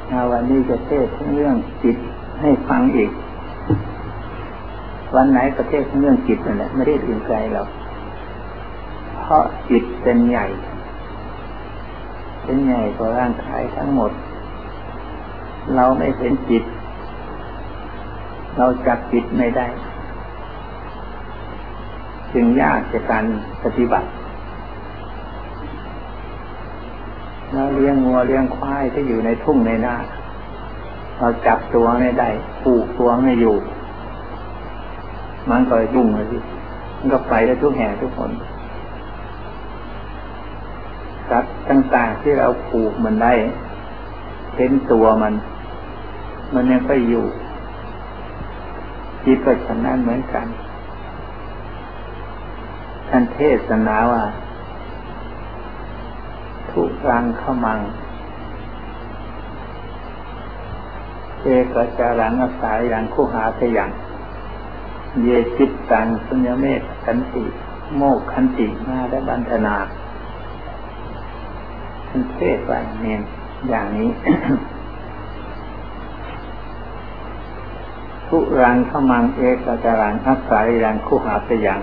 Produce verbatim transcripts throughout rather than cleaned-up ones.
วันนี้จะเทศน์เรื่องจิตให้ฟังอีกวันไหนประเทศเรื่องจิตนั่นแหละไม่ได้อื่นไกลหรอกเพราะจิตเป็นใหญ่เป็นใหญ่กว่าร่างกายทั้งหมดเราไม่เห็นจิตเราจับจิตไม่ได้จึงยากในการปฏิบัติเราเลี้ยงงัวเลี้ยงควายที่อยู่ในทุ่งในนาเราจับตัวไม่ได้ผูกตัวไม่อยู่มันก็ยุ่งเลยสิมันก็ไปได้ทุกแห่งทุกคนสัตว์ต่างๆที่เราผูกมันได้เห็นตัวมันมันยังไปอยู่จิตก็ฉะนั้นเหมือนกันท่านเทศนาว่าทุรังขมังเอกจารังอาศัยอย่างคู่หาทะยังเยจิตตังสุญญเมตขันติโมกขันติมาและบันธนาท่านเทศไว้เนี่ยอย่างนี้ ทุรังขมังเอกจารังอาศัยอย่างคู่หาทะยัง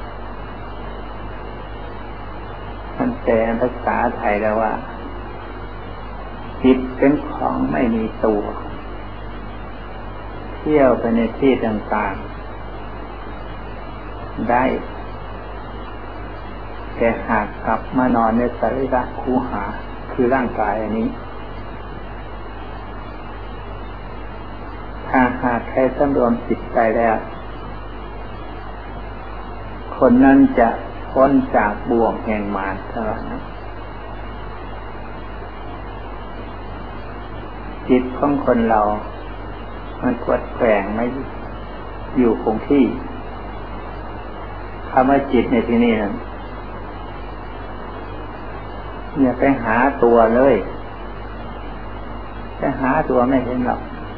ท่านแปลภาษาไทยแล้วว่าจิตเป็นของไม่มีตัวเที่ยวไปในที่ต่างๆได้แต่หากกลับมานอนในสรีระคูหาคือร่างกายอันนี้ถ้าหากใครสำรวมจิตใจแล้วคนนั้นจะพ้นจากบ่วงแห่งมารเท่านั้นจิตของคนเรามันกวดแกว่งไม่อยู่คงที่คำว่าจิตในที่นี้นั้นอย่าไปหาตัวเลยไปหาตัวไม่เห็นหรอก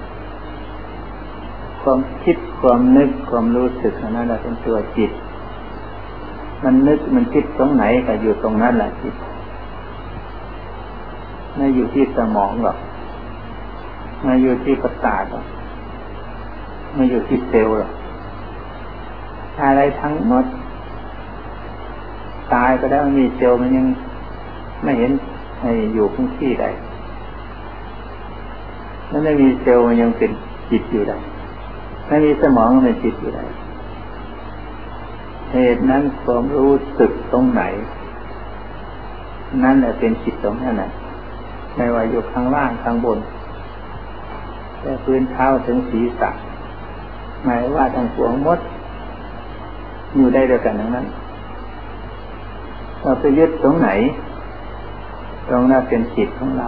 ความคิดความนึกความรู้สึกนั่นแหละเป็นตัวจิตมันนึกมันคิดตรงไหนก็อยู่ตรงนั้นแหละจิตไม่อยู่ที่สมองหรอกไม่อยู่ที่ประสาทหรอกไม่อยู่ที่เซลล์หรอกอะไรทั้งหมดตายก็ได้มีเซลล์มันยังไม่เห็นให้อยู่คงที่ใดแล้วไม่มีเซลล์มันยังเป็นจิตอยู่ได้ไม่มีสมองมันเป็นจิตอยู่ได้เหตุนั้นความรู้สึกตรงไหนนั่นแหละเป็นจิตตรงนั้นแหละไม่ว่าอยู่ข้างล่างข้างบนแต่พื้นเท้าถึงศีรษะหมายว่าทั้งหัวมดอยู่ได้ด้วยกันทั้งนั้นเราไปยึดตรงไหนตรงนั้นเป็นจิตของเรา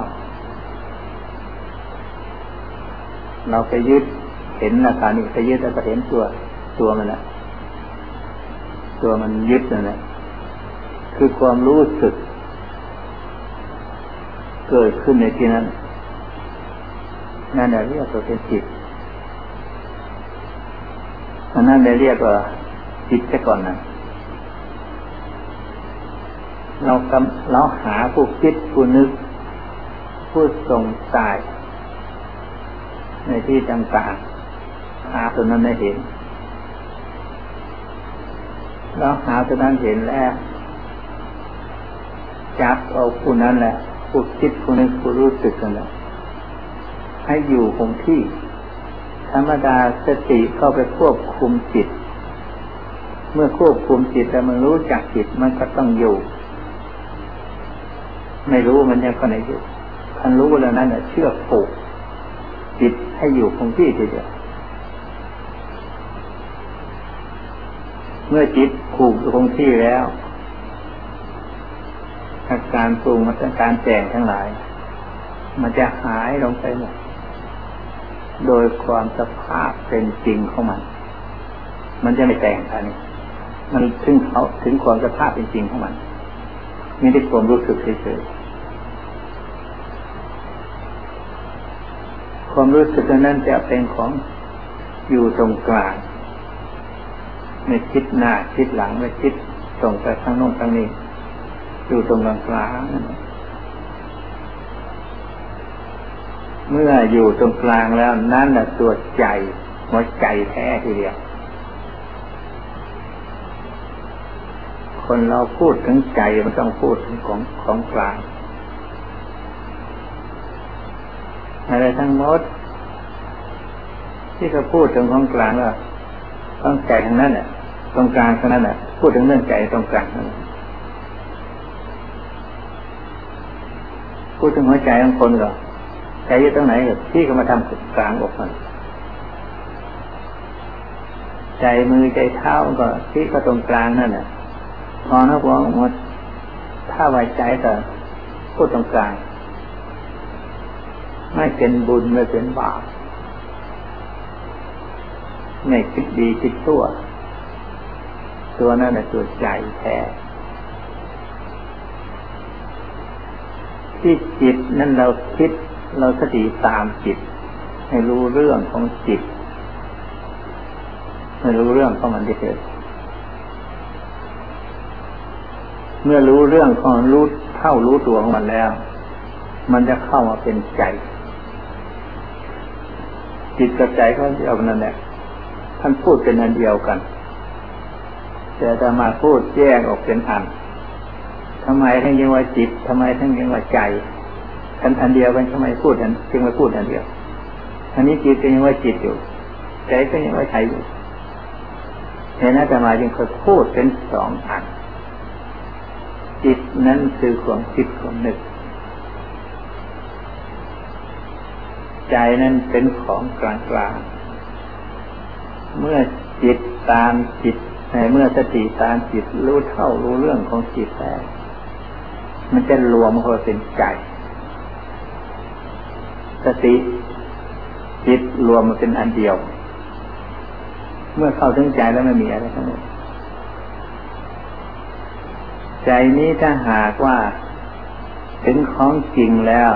เราไปยึดเห็นอาการนี้ไปยึดแล้วก็เห็นตัวตัวมันแหละตัวมันยึดนั่นแหละคือความรู้สึกเกิดขึ้นในที่นั้นนั่นแหละเรียกว่าเป็นจิตอันนั้นเลยเรียกว่าจิตซะก่อนนะเรากำเราหาผู้คิดผู้นึกผู้ส่งสายในที่ต่างๆหาตัวนั้นได้เห็นเราหาตัวนั้นเห็นแล้วจับเอาผู้นั้นแหละผู้คิดผู้นึกผู้รู้สึกกันแหละให้อยู่คงที่ธรรมดาสติเข้าไปควบคุมจิตเมื่อควบคุมจิตแล้วมันรู้จักจิตมันก็ต้องอยู่ไม่รู้มันยังก็ไหนอยู่คันรู้แล้วนั้นเชื่อผูกจิตให้อยู่คงที่ทีเดียวเมื่อจิตผูกอยู่คงที่แล้วอาการปรุงอาการแต่งทั้งหลายมันจะหายลงไปหมดโดยความสภาพเป็นจริงของมันมันจะไม่แต่งอันนี้มันถึงเขาถึงความสภาพเป็นจริงของมันไม่ได้ความรู้สึกเฉยๆความรู้สึกนั้นจะเป็นของอยู่ตรงกลางไม่คิดหน้าคิดหลังไม่คิดส่งไปข้างโน้นข้างนี้อยู่ตรงกลางกลางเมื่ออยู่ตรงกลางแล้วนั่นแหละตัวใจหัวใจแท้ทีเดียวคนเราพูดถึงใจมันต้องพูดถึงของของกลางอะไรทั้งหมดที่เขาพูดถึงของกลางว่าต้องใจทั้งนั้นน่ะตรงกลางทั้งนั้นน่ะพูดถึงเรื่องใจตรงกลางนั่นพูดถึงหัวใจของคนก็ใจอยู่ตรงไหนก็ที่เขามาทำกลางอกมันใจมือใจเท้าก็ที่ก็ตรงกลางนั่นน่ะพอนะบอกว่าถ้าไว้ใจก็พูดตรงกลางไม่เป็นบุญไม่เป็นบาปไม่คิดดีคิดชั่วตัวนั่นแหละตัวใจแท้ที่จิตนั่นเราคิดเราสติตามจิตให้รู้เรื่องของจิตให้รู้เรื่องของมันเฉยเมื่อรู้เรื่องของรู้เท่ารู้ตัวของมันแล้วมันจะเข้ามาเป็นใจจิตกับใจเขาเดียวกันนั่นแหละท่านพูดเป็นอันเดียวกันแต่ถ้ามาพูดแยกออกเป็นอันทำไมท่านยังว่าจิตทำไมท่านยังว่าใจกันอันเดียวกันทำไมพูดอันจึงมาพูดอันเดียวอันนี้จิตก็ยังว่าจิตอยู่ใจก็ยังว่าใจอยู่เห็นไหมแต่มาจึงเคยพูดเป็นสองอันจิตนั้นคือความคิดความนึกใจนั้นเป็นของกลางกลางเมื่อจิตตามจิตเมื่อสติตามจิตรู้เท่ารู้เรื่องของจิตแล้วมันจะรวมเข้าเป็นใจสติจิตรวมมาเป็นอันเดียวเมื่อเข้าถึงใจแล้วไม่มีอะไรทั้งหมดใจนี้ถ้าหากว่าถึงของจริงแล้ว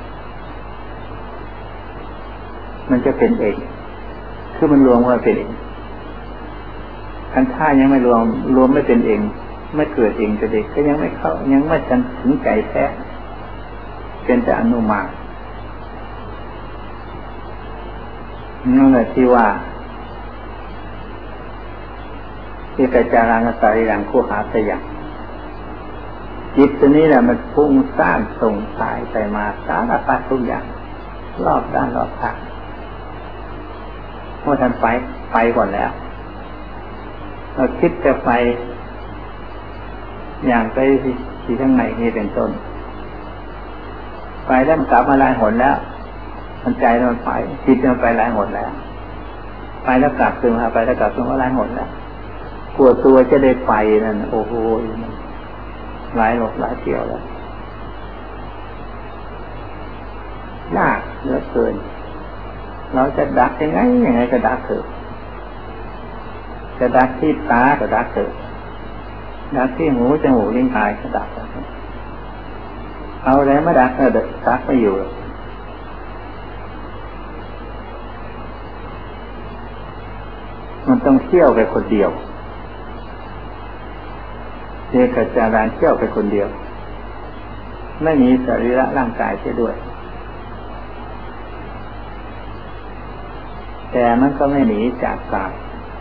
มันจะเป็นเองคือมันรวมว่าเป็นเองคันท่ายังไม่รวมรวมไม่เป็นเองไม่เกิดเองจะเด็กก็ยังไม่เข้ายังไม่ทันถึงใจแท้เป็นแต่อนุมานนั่นแหละที่ว่าที่กระจารังสาริรังคู่หาสยังจิตตัวนี้แหละมันพุ่งสร้างส่งสายไปมาสารพัดทุกอย่างรอบด้านรอบทางเมื่อท่านไปไปก่อนแล้วเราคิดจะไปอย่างไปที่ข้างในนี่เป็นต้นไปแล้วมันกลับมาหลายหนแล้วมันใจมันไปจิตมันไปหลายหนแล้วไปแล้วกลับคืนมาไปแล้วกลับคืนมาหลายหนแล้วกลัวตัวจะได้ไปนั่นโอ้โหหลายหลบหลายเที่ยวแล้วยากเหลือเกินเราจะดักยังไงยังไงก็ดักเถอะจะดักที่ตาก็ดักเถอะดักที่หูจมูกลิ้นกายก็ดักเอาอะไรมาดักก็ดักไม่อยู่มันต้องเที่ยวไปคนเดียวเด็กกระจายเที่ยวไปคนเดียวไม่มีสรีระร่างกายเสียด้วยแต่มันก็ไม่หนีจากกาย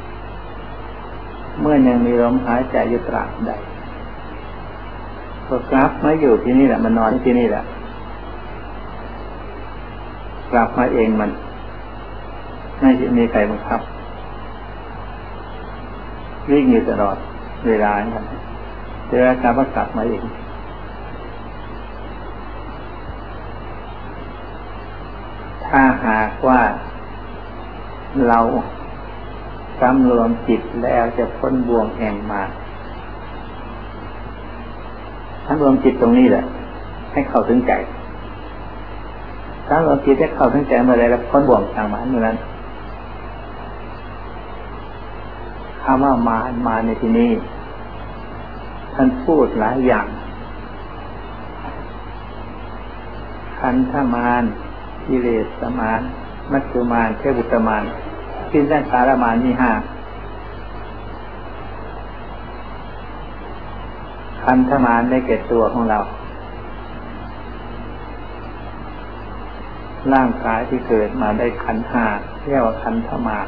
เมื่อยังมีลมหายใจอยู่ตราบใดก็กลับมาอยู่ที่นี่แหละมันนอนที่นี่แหละกลับมาเองมันไม่มีใครบังคับวิ่งอยู่ตลอดเวลาอย่างนั้นเจอกลับมากลับมาเองถ้าหากว่าเราสำรวมจิตแล้วจะพ้นบ่วงแห่งมารสำรวมจิตตรงนี้แหละให้เข้าถึงใจสำรวมจิตให้เข้าถึงใจเมื่อไรแล้วพ้นบ่วงทางมารเมื่อนั้นคำว่ามารมาในที่นี้ท่านพูดหลายอย่างขันธมารกิเลสมารมัจจุมารเทวุตมารกินสังขารมารมีห้าขันธมารได้แก่ตัวของเราร่างกายที่เกิดมาได้ขันธ์ห้าเรียกว่าขันธมาร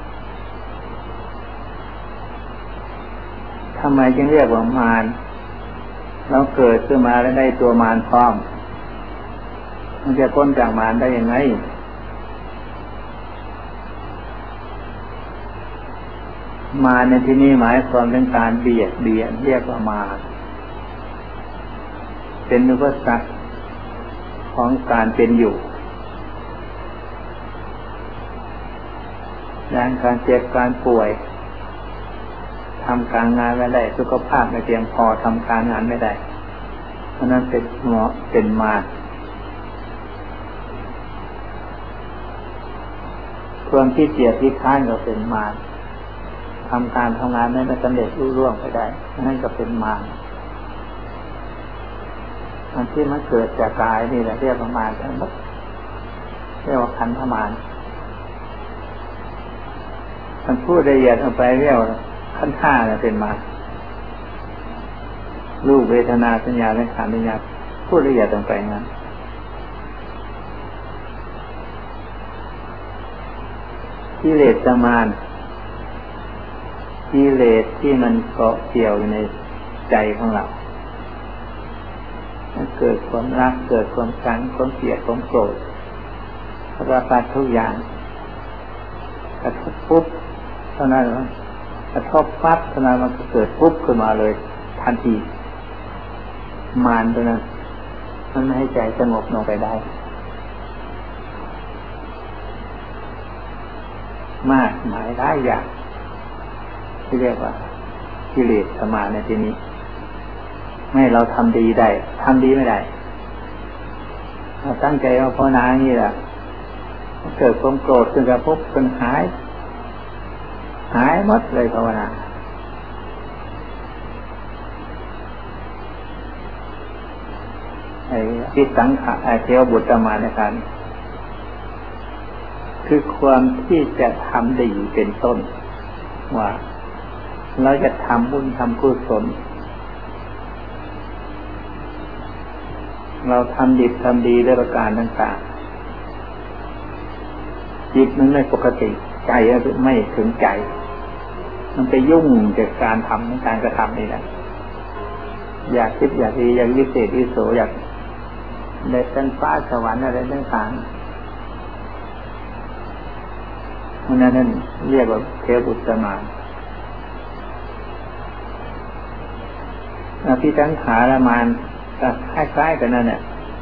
ทำไมจึงเรียกว่ามารเราเกิดขึ้นมาแล้วได้ตัวมารพร้อมมันจะพ้นจากมารได้ยังไงมารในที่นี้หมายความถึงการเบียดเบียนเรียกว่ามารเป็นอุปสรรคของการเป็นอยู่ด้านการเจ็บการป่วยทำการงานไม่ได้สุขภาพไม่เพียงพอทำการงานไม่ได้เพราะนั้นเป็นหมอเป็นมารความขี้เกียจขี้ค้านก็เป็นมารทำการทำงานไม่สำเร็จรุ่ร่วงไปได้นั่นก็เป็นมารอันที่มันเกิดจากกายนี่แหละเรียกว่ามารทั้งหมดเรียกว่าขันธมารมันพูดละเอียดออกไปเรียกว่าขันธ์ห้าเนี่ยเป็นมารรูปเวทนาสัญญาและขันธ์วิญญาณพูดละเอียดลงไปงั้นกิเลสมารกิเลสที่มันเกาะเกี่ยวอยู่ในใจของเราเกิดความรักเกิดความชังความเกลียดความโกรธราคะทุกอย่างกระทบปุ๊บเท่านั้นกระทบปั๊บเท่านั้นมันเกิดปุ๊บขึ้นมาเลยทันทีมารตัวนั้นมันไม่ให้ใจสงบลงไปได้มากหมายได้อย่างที่เรียกว่ากิเลสมารในที่นี้ไม่เราทำดีได้ทำดีไม่ได้เราตั้งใจเอาภาวนาอย่างนี้แหละเกิดความโกรธขึ้นกระพบจนหายหายหมดเลยภาวนาไอ้ที่สังขารไอ้เทวบุตรมาในการคือความที่จะทำดีเป็นต้นว่าเราจะทำบุญทำกุศลเราทำดีทำดีด้วยประการต่างๆจิตมันไม่ปกติใจไม่ถึงใจมันไปยุ่งกับการทำการกระทำนี่แหละอยากคิดอยากดีอยากวิเศษวิโสอยากได้ชั้นฟ้าสวรรค์อะไรต่างๆมันนั่นเรียกว่าเทวบุตรมารที่สังขารมารก็คล้ายๆกันนั่นแหละ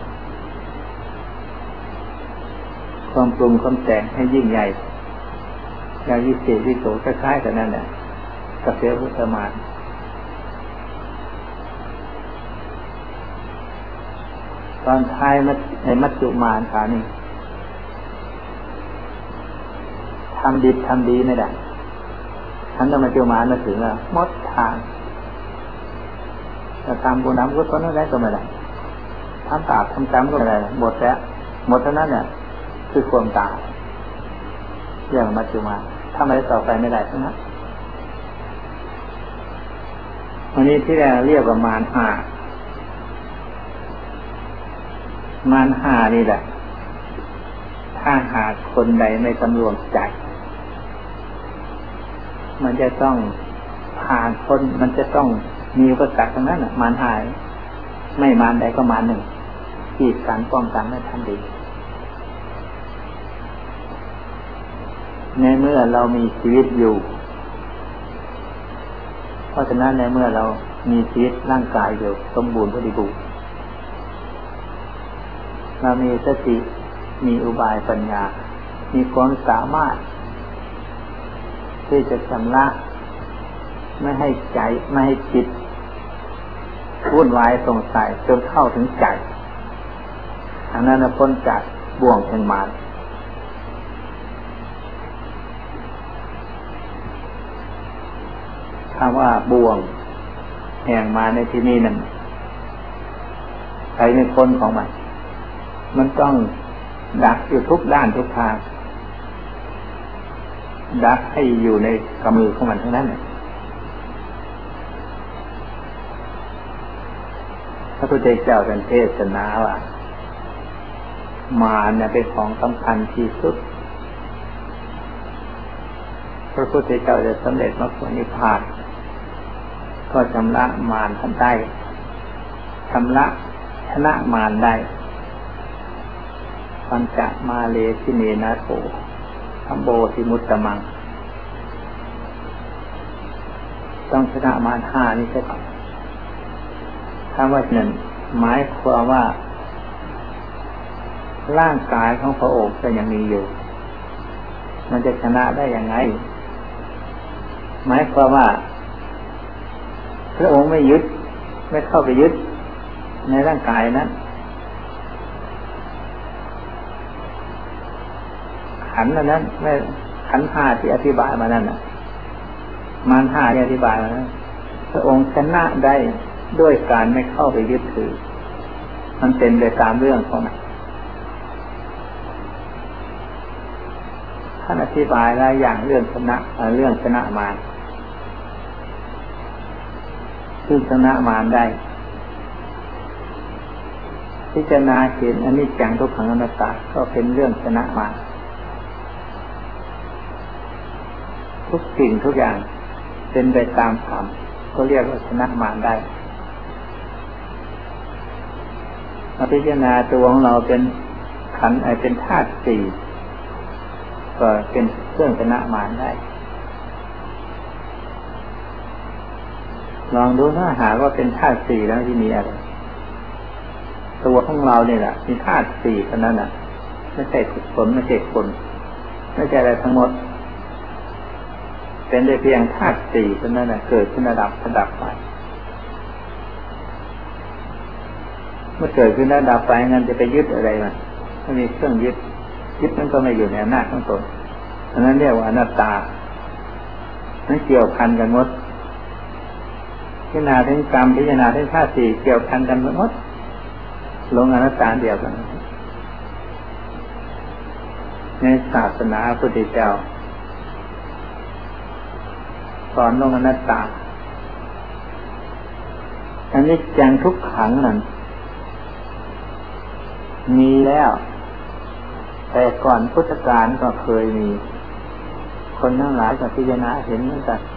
ความปรุงความแต่งให้ยิ่งใหญ่อยากวิเศษวิโสคล้ายๆกันนั่นแหละกับเทวบุตรมารตอนท้ายในมัจจุมารขานี่ทำดีทำดีไม่ได้ฉันต้องมัจจุมารมาถึงแล้วหมดทางจะทำบุญทำกุศลอะไรก็ไม่ได้ทำบาปทำกรรมก็ไม่ได้หมดแล้วหมดเท่านั้นเนี่ยคือความตายเรื่องมัจจุมารทำอะไรต่อไปไม่ได้ทั้งนั้นวันนี้ที่เราเรียกว่ามารห้ามารห้านี่แหละถ้าหากคนใดไม่สำรวมใจมันจะต้องผ่านคนมันจะต้องมีอุปสรรคทั้งนั้นมารห้าไม่มารใดก็มารหนึ่งที่การป้องกันไม่ทันดีในเมื่อเรามีชีวิตอยู่เพราะฉะนั้นในเมื่อเรามีชีวิตร่างกายอยู่สมบูรณ์บริบูรณ์เรามีสติมีอุบายปัญญามีความสามารถที่จะชำระไม่ให้ใจไม่ให้จิตวุ่นวายสงสัยจนเข้าถึงใจทางนั้นพ้นจากบ่วงแห่งมารคำว่าบ่วงแห่งมารในที่นี้นั้นใครไม่พ้นของมันมันต้องดักอยู่ทุกด้านทุกทางดักให้อยู่ในกำมือของมันทั้งนั้นพระพุทธเจ้าเป็นเทศนาว่ามารเนี่ยเป็นของสำคัญที่สุดพระพุทธเจ้าจะสำเร็จมรรคผลนิพพานก็ชำระมารท่านได้ชำระชนะมารได้ปัญจมาเลสิเนนะโถธัมโบธิมุตตมังต้องชนะมารห้านี่ใช่ไหมถ้าว่าหนึ่งหมายความว่าร่างกายของพระองค์ก็ยังมีอยู่มันจะชนะได้ยังไงหมายความว่าพระองค์ไม่ยึดไม่เข้าไปยึดในร่างกายนั้นขันธ์นั้นไม่ขันธ์ห้าที่อธิบายมานั้นน่ะมารห้าที่อธิบายมานั้นพระองค์ชนะได้ด้วยการไม่เข้าไปยึดถือมันเป็นไปตามเรื่องของมันท่านอธิบายหลายอย่างเรื่องชนะเรื่องชนะมารซึ่งชนะมารได้พิจารณาเห็นอนิจจังทุกขังอนัตตาก็เป็นเรื่องชนะมารทุกสิ่งทุกอย่างเป็นไปตามธรรมก็เรียกว่าชนะมารได้พิจารณาตัวของเราเป็นขันธ์เป็นธาตุสี่ก็เป็นเครื่องชนะมารได้ลองดูถ้าหากว่าเป็นธาตุสี่แล้วที่มีอะไรตัวของเราเนี่ยแหละมีธาตุสี่เท่านั้นน่ะไม่ใช่ผลไม่ใช่คนไม่ใช่อะไรทั้งหมดเป็นได้เพียงธาตุสี่เท่านั้นน่ะเกิดขึ้นระดับระดับไปเมื่อเกิดขึ้นระดับไปงั้นจะไปยึดอะไรมันไม่มีเครื่องยึดยึดนั้นก็ไม่อยู่ในอำนาจของตนอันนั้นเรียกว่าอนัตตานั้นเกี่ยวพันกันหมดพิจารณาถึงกรรมพิจารณาถึงธาตุสี่เกี่ยวพันกันหมดลงอนัตตาเดียวกันในศาสนาพระพุทธเจ้าสอนลงอนัตตาอันนี้จังทุกขังนั้นมีแล้วแต่ก่อนพุทธกาลก็เคยมีคนทั้งหลายก็พิจารณาเห็นเหมือนกัน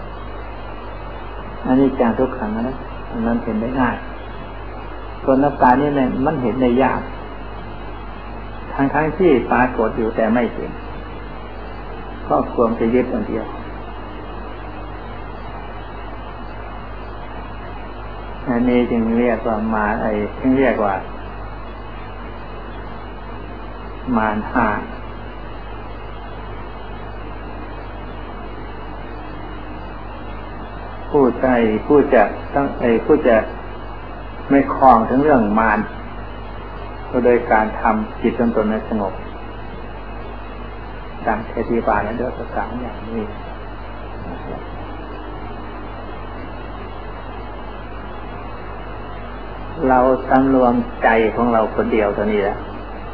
อันนี้จังทุกขังนะมันเห็นได้ง่ายส่วนอนัตตานี่เนี่ยมันเห็นได้ยากทั้งทั้งที่ปรากฏอยู่แต่ไม่เห็นก็ควรจะยึดอันเดียวอันนี้จึงเรียกว่ามาไอ้จึงเรียกว่ามารห้าผู้ใจผู้จะต้องไอ้ผู้จะไม่คลองถึงเรื่องมารก็โดยการทำจิตตนตนให้สงบดังอธิบายในเรื่องต่างๆอย่างนี้เราสำรวมใจของเราคนเดียวเท่านี้แหละ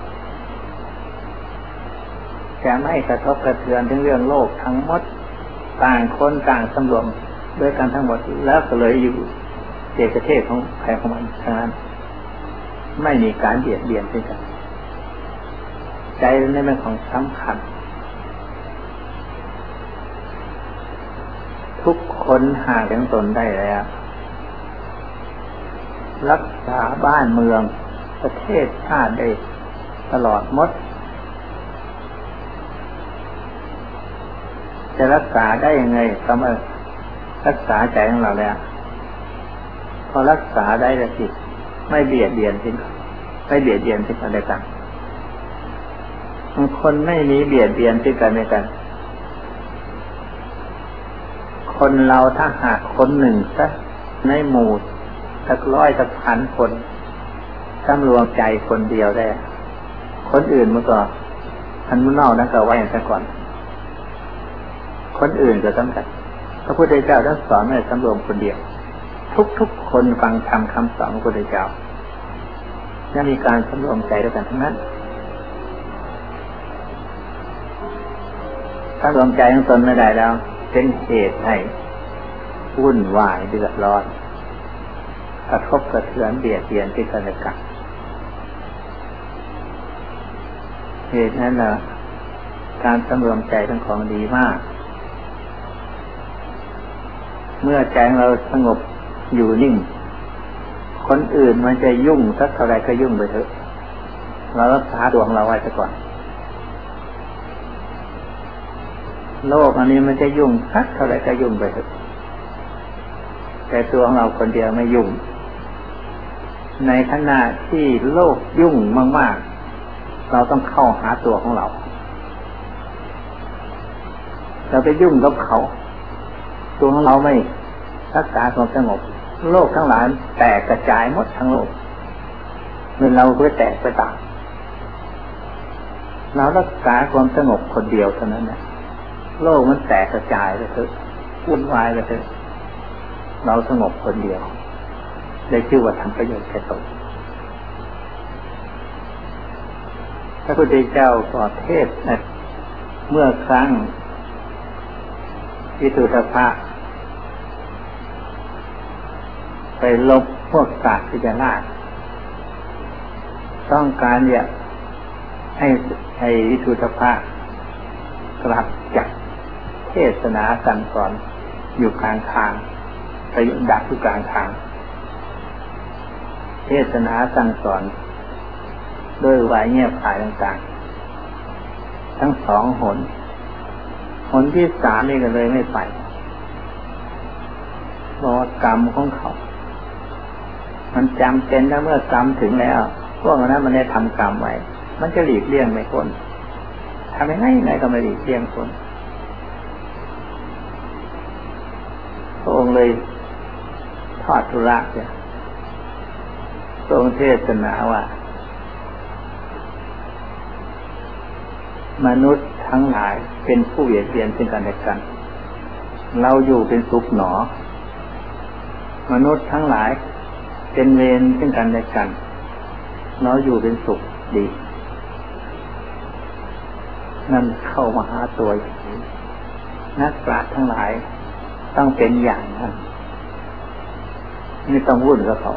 จะไม่กระทบกระเทือนถึงเรื่องโลกทั้งหมดต่างคนต่างสำรวมด้วยกันทั้งหมดแล้วก็เลยอยู่เอกเทศของใครของมันทั้งนั้นไม่มีการเบียดเบียนกันใจนี่เป็นของสำคัญทุกคนห่างจากตนได้แล้วรักษาบ้านเมืองประเทศชาติได้ตลอดหมดจะรักษาได้ยังไงก็มารักษาใจของเราแล้วพอรักษาได้แล้วสิไม่เบียดเบียนทิ้งไม่เบียดเบียนทิ้งอะไรกันบางคนไม่มีเบียดเบียนทิ้งกันไม่กันคนเราถ้าหากคนหนึ่งสักในหมู่สักร้อยสักพันคนสำรวมใจคนเดียวได้คนอื่นมันก็ทันมุ่งเน่านั่นก็ไว้อย่างแต่ก่อนคนอื่นก็ต้องกันพระพุทธเจ้าท่านสอนให้สำรวมคนเดียวทุกๆคนฟังธรรมคำสอนของพระพุทธเจ้าจะมีการสำรวมใจด้วยกันทั้งนั้นถ้ารวมใจของตนไม่ได้แล้วเป็นเหตุให้วุ่นวายเดือดร้อนกระทบกระเทือนเบียดเบียนที่กันและกันเหตุนั้นนะการสำรวมใจเป็นของดีมากเมื่อใจเราสงบอยู่นิ่งคนอื่นมันจะยุ่งสักเท่าไรก็ยุ่งไปเถอะเรารักษาดวงเราไว้ซะก่อนโลกอันนี้มันจะยุ่งสักเท่าไรก็ยุ่งไปเถอะแต่ตัวของเราคนเดียวไม่ยุ่งในขณะที่โลกยุ่งมากๆเราต้องเข้าหาตัวของเราเราไปยุ่งกับเขาตัวของเราไม่รักษาความสงบโลกทั้งหลายแตกกระจายหมดทั้งโลกเมื่อเราก็แตกไปต่างเรารักษาความสงบคนเดียวเท่านั้นนะโลกมันแตกกระจายไปเถอะวุ่นวายไปเถอะเราสงบคนเดียวได้ชื่อว่าทำประโยชน์แก่ตนพระพุทธเจ้าก็เทศน์เมื่อครั้งวิทุตภะไปลบพวกศาสตร์ราชต้องการอยากให้ให้วิทุตภะกลับจากเทศนาสั่งสอนอยู่กลางทางไปดักอยู่กลางทางเทศนาสั่งสอนด้วยวายเงียบขายต่างๆทั้งสองหนหนที่สามนี่ก็เลยไม่ไปบอกว่ากรรมของเขามันจำเป็นแล้วเมื่อกรรมถึงแล้วพวกนั้นมันได้ทำกรรมไว้มันจะหลีกเลี่ยงไม่พ้นทำยังไงไหนก็ไม่หลีกเลี่ยงพ้นพระองค์เลยทอดทุระเนี่ยทรงเทศนาว่ามนุษย์ทั้งหลายเป็นผู้เบียดเบียนซึ่งกันและกันเราอยู่เป็นสุขหนอมนุษย์ทั้งหลายเป็นเวรซึ่งกันและกันเราอยู่เป็นสุขดีนั่นเข้ามาหาตัวอย่างนี้นักปราชญ์ทั้งหลายต้องเป็นอย่างนั้นไม่ต้องวุ่นกับเขา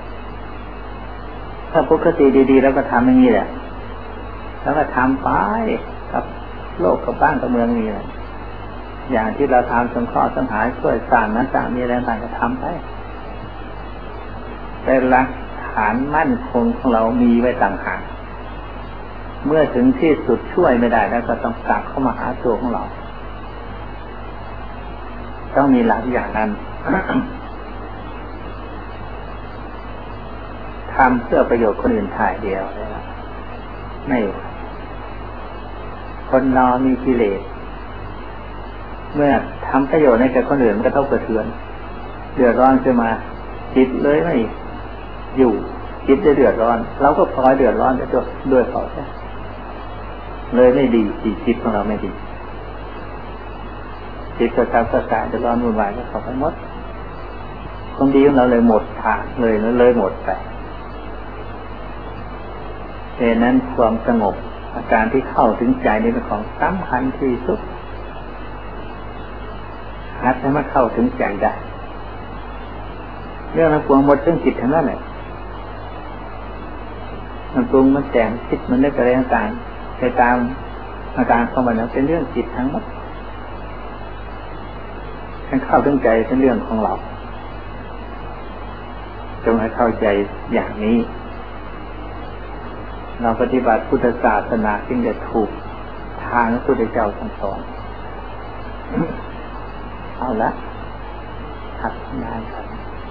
ถ้าปกติดีๆแล้วก็ทำอย่างนี้แหละแล้วก็ทำไปกับโลกกับบ้านกับเมืองนี่แหละอย่างที่เราทำสงเคราะห์สังหารช่วยสร้างนั้นสร้างนี้อะไรต่างก็ทำไปแต่หลักฐานมั่นคงของเรามีไว้ต่างหากเมื่อถึงที่สุดช่วยไม่ได้แล้วก็ต้องกลับเข้ามาหาตัวของเราต้องมีหลักอย่างนั้น ทำเพื่อประโยชน์คนอื่นถ่ายเดียวไม่คนเรามีกิเลสเมื่อทำประโยชน์ให้แก่คนอื่นมันก็ต้องกระเทือนเดือดร้อนขึ้นมาจิตเลยไม่อยู่จิตจะเดือดร้อนเราก็พลอยเดือดร้อนด้วยด้วยเขาใช่เลยไม่ดีจิตของเราไม่ดีจิตกระซับกระส่ายจะร้อนวุ่นวายก็เข้าไปหมดความดีของเราเลยหมดทางเลยเลยหมดไปดังนั้นความสงบอาการที่เข้าถึงใจนี่เป็นของสำคัญที่สุดหัดให้มันเข้าถึงใจได้เรื่องนั้นปวงหมดเรื่องจิตทั้งนั้นแหละมันปรุงมันแต่งคิดมันนึกอะไรต่างๆไปตามอาการของมันนั้นเป็นเรื่องจิตทั้งหมดการเข้าถึงใจเป็นเรื่องของเราจงให้เข้าใจอย่างนี้เราปฏิบัติพุทธศาสนาจึงจะถูกทางพระพุทธเจ้าทรงสอนเอาละหัดงานครับ